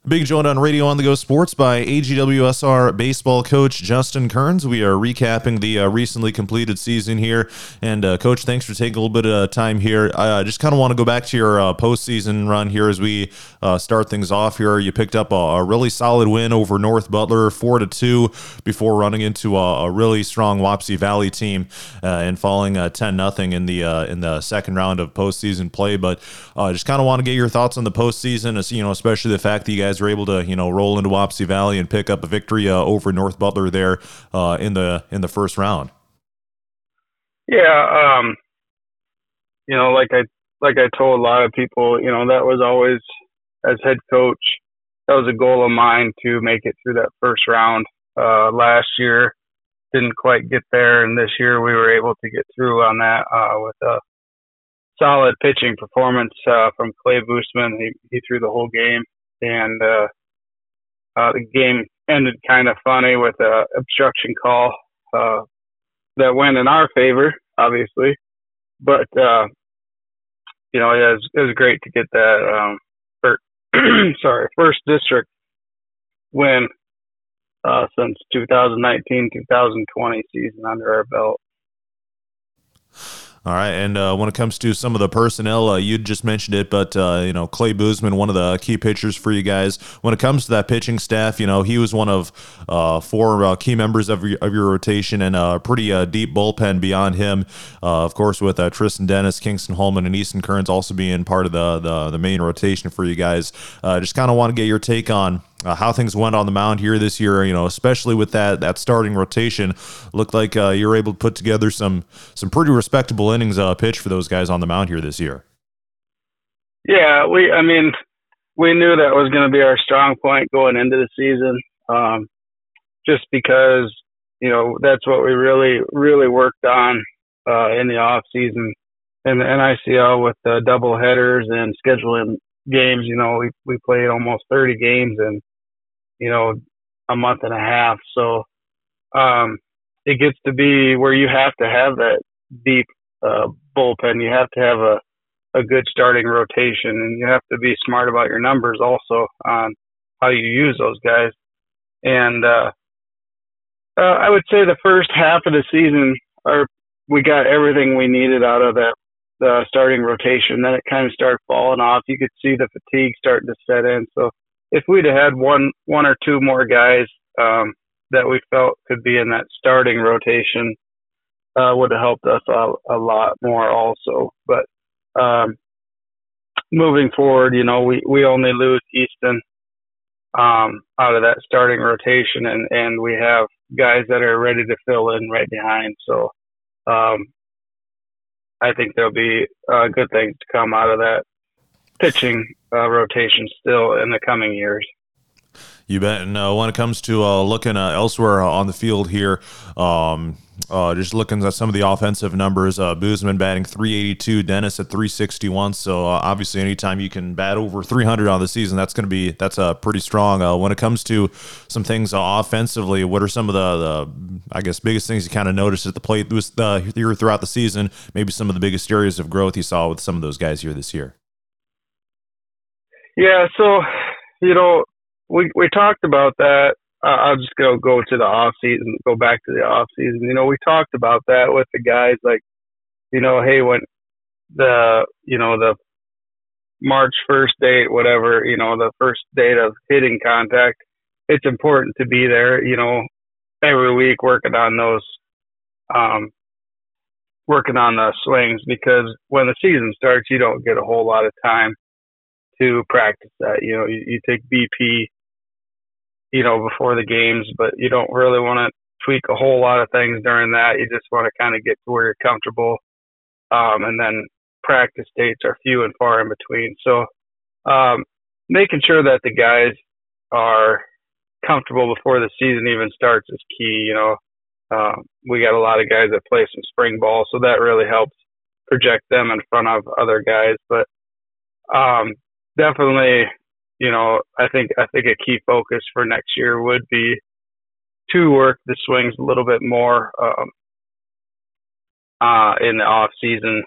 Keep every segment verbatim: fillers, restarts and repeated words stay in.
Being joined on Radio On The Go Sports by A G W S R baseball coach Justin Kearns. We are recapping the uh, recently completed season here. And, uh, Coach, thanks for taking a little bit of time here. I uh, just kind of want to go back to your uh, postseason run here as we uh, start things off here. You picked up a, a really solid win over North Butler, four to two, before running into a, a really strong Wapsie Valley team uh, and falling uh, ten nothing in the uh, in the second round of postseason play. But uh, just kind of want to get your thoughts on the postseason, as, you know, especially the fact that you guys were able to, you know, roll into Wapsie Valley and pick up a victory uh, over North Butler there uh, in the in the first round. Yeah, um, you know, like I like I told a lot of people, you know, that was always, as head coach, that was a goal of mine to make it through that first round. Uh, last year, didn't quite get there, and this year we were able to get through on that uh, with a solid pitching performance uh, from Clay Boostman. He, he threw the whole game, and uh, uh, the game ended kind of funny with a obstruction call uh, that went in our favor, obviously. But uh, you know, it was, it was great to get that um, first, sorry first district win uh, since two thousand nineteen two thousand twenty season under our belt. All right, and uh, when it comes to some of the personnel, uh, you just mentioned it, but, uh, you know, Clay Boostman, one of the key pitchers for you guys. When it comes to that pitching staff, you know, he was one of uh, four uh, key members of your, of your rotation, and a pretty uh, deep bullpen beyond him, uh, of course, with uh, Tristan Dennis, Kingston Holman, and Easton Kearns also being part of the, the, the main rotation for you guys. Uh, just kind of want to get your take on Uh, how things went on the mound here this year, you know, especially with that that starting rotation. Looked like uh, you were able to put together some some pretty respectable innings uh, pitch for those guys on the mound here this year. Yeah, we, I mean, we knew that was going to be our strong point going into the season, um, just because, you know, that's what we really, really worked on uh, in the off season and the N I C L with the double headers and scheduling games. You know, we we played almost thirty games and, you know, a month and a half. So um, it gets to be where you have to have that deep uh, bullpen. You have to have a, a good starting rotation, and you have to be smart about your numbers also on how you use those guys. And uh, uh, I would say the first half of the season, our, we got everything we needed out of that the starting rotation. Then it kind of started falling off. You could see the fatigue starting to set in. So if we'd have had one, one or two more guys um, that we felt could be in that starting rotation, uh, would have helped us a, a lot more also. But um, moving forward, you know, we, we only lose Easton um, out of that starting rotation, and, and we have guys that are ready to fill in right behind. So um, I think there'll be uh, good things to come out of that pitching uh, rotation still in the coming years. You bet. And uh, when it comes to uh, looking uh, elsewhere on the field here, um, uh, just looking at some of the offensive numbers, uh, Boostman batting three eighty-two, Dennis at three sixty-one. So uh, obviously, anytime you can bat over three hundred on the season, that's going to be that's uh, pretty strong. Uh, when it comes to some things uh, offensively, what are some of the, the I guess, biggest things you kind of noticed at the plate this, uh, here throughout the season? Maybe some of the biggest areas of growth you saw with some of those guys here this year. Yeah. So, you know, we we talked about that. Uh, I'll just go go to the off season, go back to the off season. You know, we talked about that with the guys, like, you know, hey, when the, you know, the March first date, whatever, you know, the first date of hitting contact, it's important to be there, you know, every week working on those, um, working on the swings, because when the season starts, you don't get a whole lot of time to practice that. You know, you, you take B P, you know, before the games, but you don't really want to tweak a whole lot of things during that. You just want to kind of get to where you're comfortable. Um, and then practice dates are few and far in between. So, um, making sure that the guys are comfortable before the season even starts is key. You know, um, we got a lot of guys that play some spring ball, so that really helps project them in front of other guys. But, um, definitely, you know, I think I think a key focus for next year would be to work the swings a little bit more um, uh, in the off season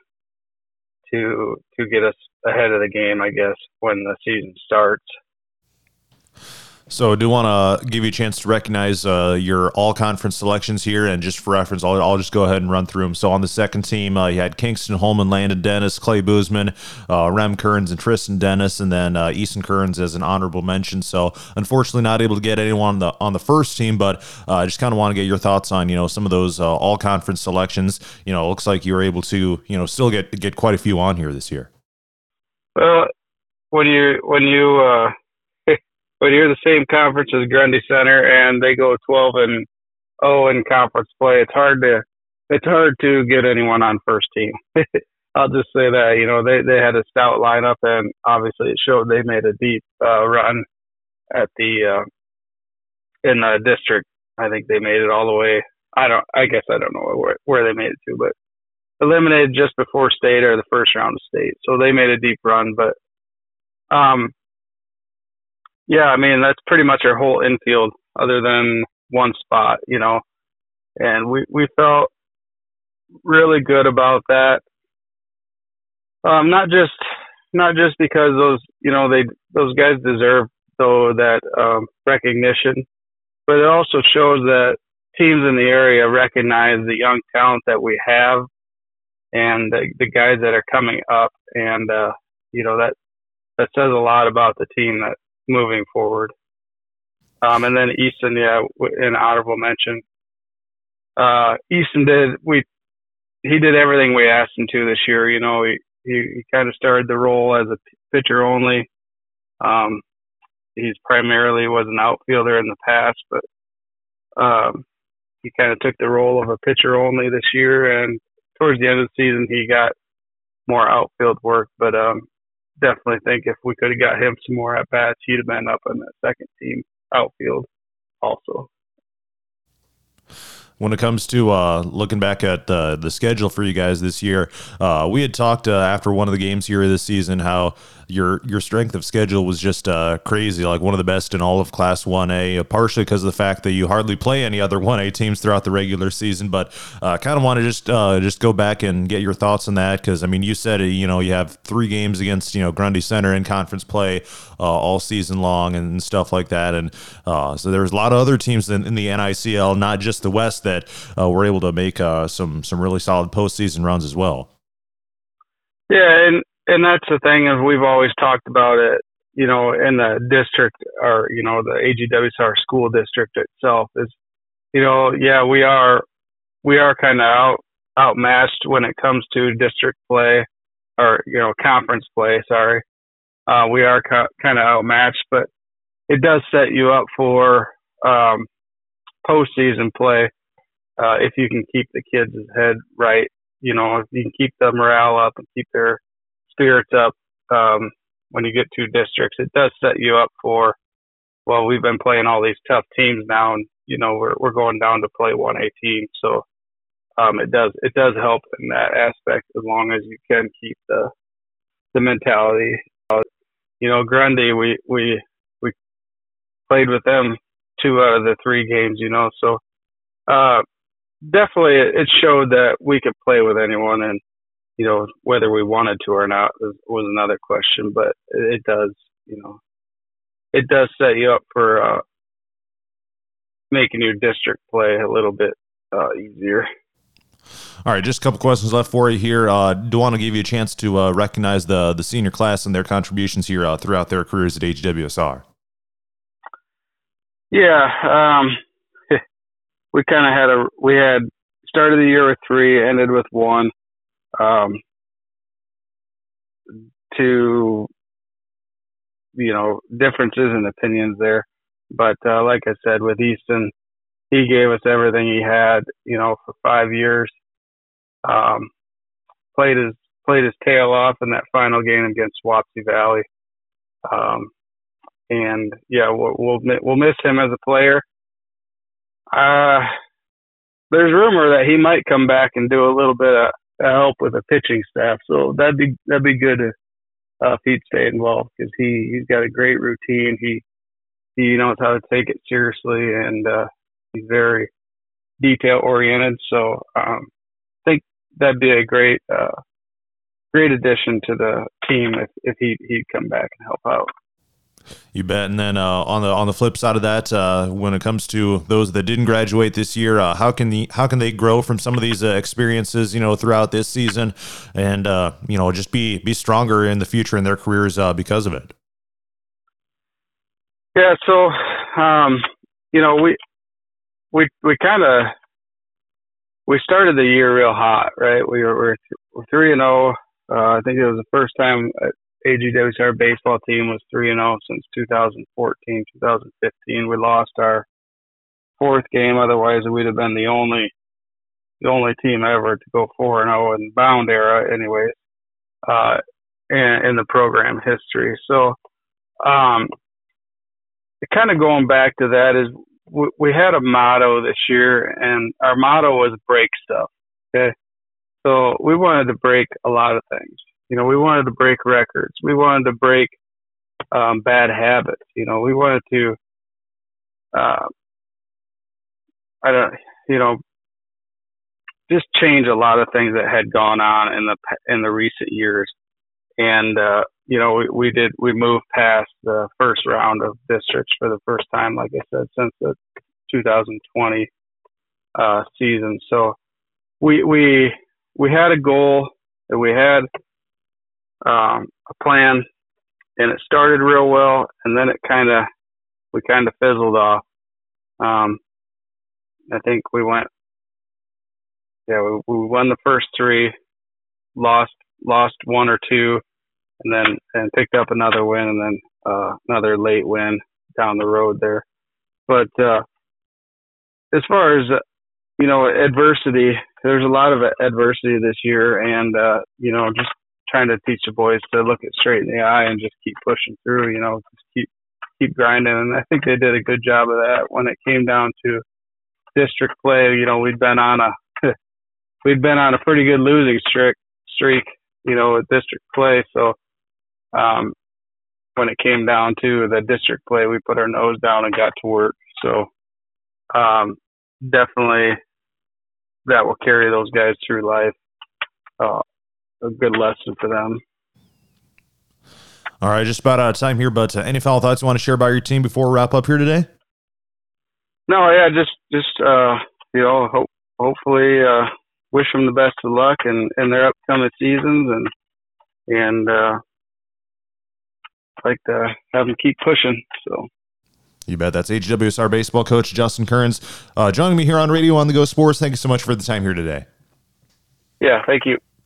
to to get us ahead of the game, I guess, when the season starts. So I do want to give you a chance to recognize uh, your all-conference selections here, and just for reference, I'll, I'll just go ahead and run through them. So on the second team, uh, you had Kingston, Holman, Landon Dennis, Clay Boozman, uh, Rem Kearns, and Tristan Dennis, and then uh, Easton Kearns as an honorable mention. So unfortunately, not able to get anyone on the on the first team, but uh, I just kind of want to get your thoughts on you know some of those uh, all-conference selections. You know, it looks like you were able to you know still get get quite a few on here this year. Well, when you when you uh, when you're the same conference as Grundy Center and they go twelve and oh in conference play, it's hard to it's hard to get anyone on first team. I'll just say that you know they they had a stout lineup, and obviously it showed they made a deep uh, run at the uh, in the district. I think they made it all the way. I don't. I guess I don't know where where they made it to, but eliminated just before state or the first round of state. So they made a deep run, but um. Yeah, I mean, that's pretty much our whole infield other than one spot, you know, and we, we felt really good about that. Um, not just, not just because those, you know, they, those guys deserve though that, um, recognition, but it also shows that teams in the area recognize the young talent that we have and the, the guys that are coming up. And, uh, you know, that, that says a lot about the team that, moving forward. Um, and then Easton, yeah, an honorable mention. Uh, Easton did, we, he did everything we asked him to this year. You know, he, he, he kind of started the role as a pitcher only. Um, he's primarily was an outfielder in the past, but, um, he kind of took the role of a pitcher only this year. And towards the end of the season, he got more outfield work, but, um, definitely think if we could have got him some more at bats, he'd have been up in that second team outfield also. When it comes to uh, looking back at uh, the schedule for you guys this year, uh, we had talked uh, after one of the games here this season how your your strength of schedule was just uh, crazy, like one of the best in all of Class one A, uh, partially because of the fact that you hardly play any other one A teams throughout the regular season. But uh, kind of want to just uh, just go back and get your thoughts on that, because I mean, you said you know you have three games against you know Grundy Center in conference play uh, all season long and stuff like that, and uh, so there's a lot of other teams in, in the N I C L, not just the West, that uh, were able to make uh, some some really solid postseason runs as well. Yeah, and and that's the thing, is we've always talked about it, you know, in the district, or you know, the A G W S R school district itself is, you know, yeah, we are we are kind of out outmatched when it comes to district play, or you know, conference play. Sorry, uh, we are co- kind of outmatched, but it does set you up for um, postseason play. Uh, if you can keep the kids' head right, you know, if you can keep the morale up and keep their spirits up um, when you get to districts, it does set you up for, well, we've been playing all these tough teams now, and, you know, we're we're going down to play one A team. So um, it does it does help in that aspect, as long as you can keep the the mentality. Uh, you know, Grundy, we, we, we played with them two out of the three games, you know, so uh, definitely it showed that we could play with anyone, and you know, whether we wanted to or not was, was another question, but it, it does, you know, it does set you up for uh, making your district play a little bit uh, easier. All right, just a couple questions left for you here. Uh, do want to give you a chance to uh, recognize the the senior class and their contributions here uh, throughout their careers at A G W S R. Yeah, um, we kind of had a we had started the year with three, ended with one. Um, to, you know, differences in opinions there. But uh, like I said, with Easton, he gave us everything he had, you know, for five years. Um, played his played his tail off in that final game against Wapsie Valley. Um, and yeah, we'll, we'll we'll miss him as a player. Uh, there's rumor that he might come back and do a little bit of help with the pitching staff, so that'd be that'd be good if, uh, if he'd stay involved, because he he's got a great routine. He he knows how to take it seriously, and uh, he's very detail oriented. So um, I think that'd be a great uh, great addition to the team if if he he'd come back and help out. You bet. And then uh, on the on the flip side of that, uh, when it comes to those that didn't graduate this year, uh, how can the how can they grow from some of these uh, experiences, you know, throughout this season, and uh, you know, just be be stronger in the future in their careers uh, because of it? Yeah. So, um, you know, we we we kind of we started the year real hot, right? We were we're, we're three and zero. Uh, I think it was the first time A G W S R baseball team was three and zero since two thousand fourteen, two thousand fifteen. We lost our fourth game. Otherwise, we'd have been the only the only team ever to go four and zero in bound era, anyways, uh, in, in the program history. So, um, kind of going back to that is we, we had a motto this year, and our motto was break stuff. Okay, so we wanted to break a lot of things. You know, we wanted to break records. We wanted to break um, bad habits. You know, we wanted to, uh, I don't, you know, just change a lot of things that had gone on in the in the recent years. And uh, you know, we, we did we moved past the first round of districts for the first time, like I said, since the two thousand twenty uh, season. So we we we had a goal that we had. Um, a plan, and it started real well, and then it kind of we kind of fizzled off. Um, I think we went, yeah, we, we won the first three, lost lost one or two, and then and picked up another win, and then uh, another late win down the road there. But uh, as far as uh, you know, adversity, there's a lot of adversity this year, and uh, you know, just trying to teach the boys to look it straight in the eye and just keep pushing through, you know, just keep keep grinding. And I think they did a good job of that when it came down to district play. You know, we'd been on a we'd been on a pretty good losing streak streak, you know, with district play. So um, when it came down to the district play, we put our nose down and got to work. So um, definitely that will carry those guys through life. Uh, a good lesson for them. All right, just about out of time here, but uh, any final thoughts you want to share about your team before we wrap up here today? No, yeah, just just uh, you know, hope hopefully uh, wish them the best of luck in, in their upcoming seasons, and and uh, like to have them keep pushing. So. You bet. That's A G W S R baseball coach Justin Kearns uh, joining me here on Radio on the Go Sports. Thank you so much for the time here today. Yeah, thank you.